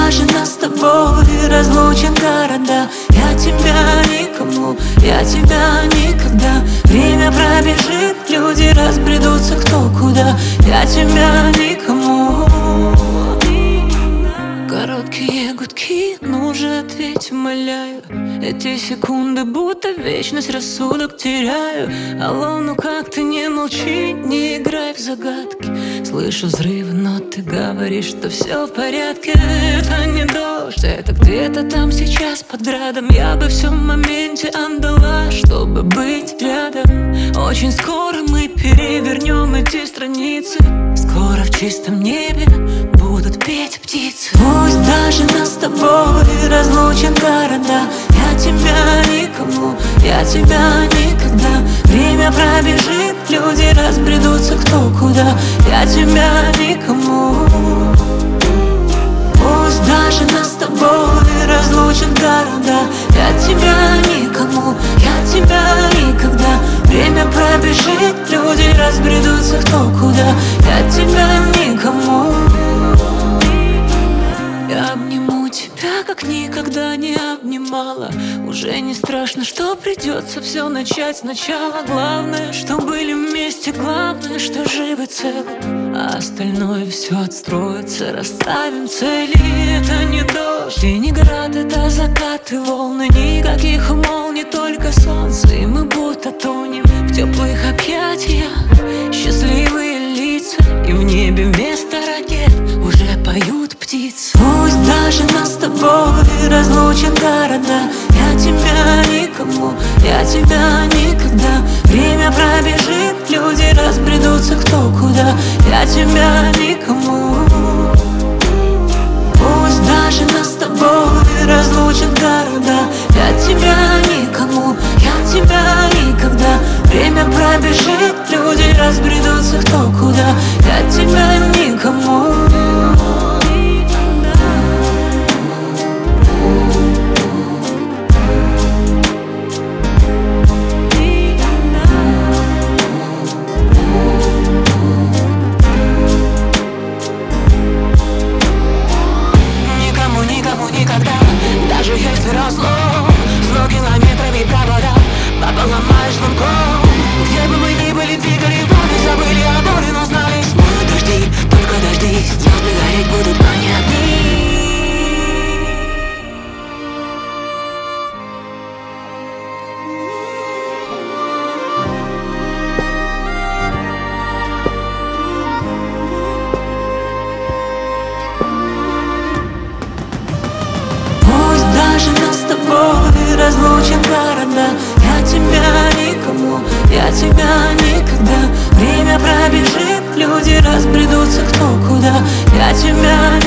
даже нас с тобой разлучат города. Я тебя никому, я тебя никогда. Время пробежит, люди разбредутся кто куда. Я тебя никому. Короткие гудки, ну же ответь, умоляю. Эти секунды будто вечность, рассудок теряю. Алло, ну как ты, не молчи, не играй в загадки. Слышу взрывы, но ты говоришь, что все в порядке. Это не дождь, это где-то там сейчас под градом. Я бы все в моменте отдала, чтобы быть рядом. Очень скоро мы перевернем эти страницы. Скоро в чистом небе будут петь птицы. Пусть даже нас с тобой разлучат города. Я тебя никому, я тебя никогда. Время пробежит, люди разбредутся кто куда. Я тебя никому. Пусть даже нас с тобой разлучат города. Я тебя никому, я тебя никогда. Время пробежит, люди разбредутся кто куда. Я тебя никому. Я обниму тебя, как никогда не обнимала. Уже не страшно, что придется все начать сначала. Главное, что были вместе, главное, что живы целы. А остальное все отстроится, расставим цели. Это не дождь и не град, это закат и волны. Никаких молний, только солнце, и мы будто тонем в теплых объятиях. Счастливые лица, и в небе вместо ракет уже поют птицы. Пусть даже нас с тобой разлучат города. Я тебя никому, я тебя никогда. Время пробежит, люди разбредутся кто куда. Я тебя никому. Пусть даже нас с тобой разлучат города. Я тебя никому, я тебя никогда. Время пробежит, люди разбредутся кто куда. Я тебя никому. Никогда, даже если разлом, 100 километров и провода пополомаешь звонком. Где бы мы ни были, двигали волны, забыли о боли, но знали, смоют дожди, только дожди, звезды гореть будут понятны. Даже нас с тобой разлучат города. Я тебя никому, я тебя никогда. Время пробежит, люди разбредутся кто куда. Я тебя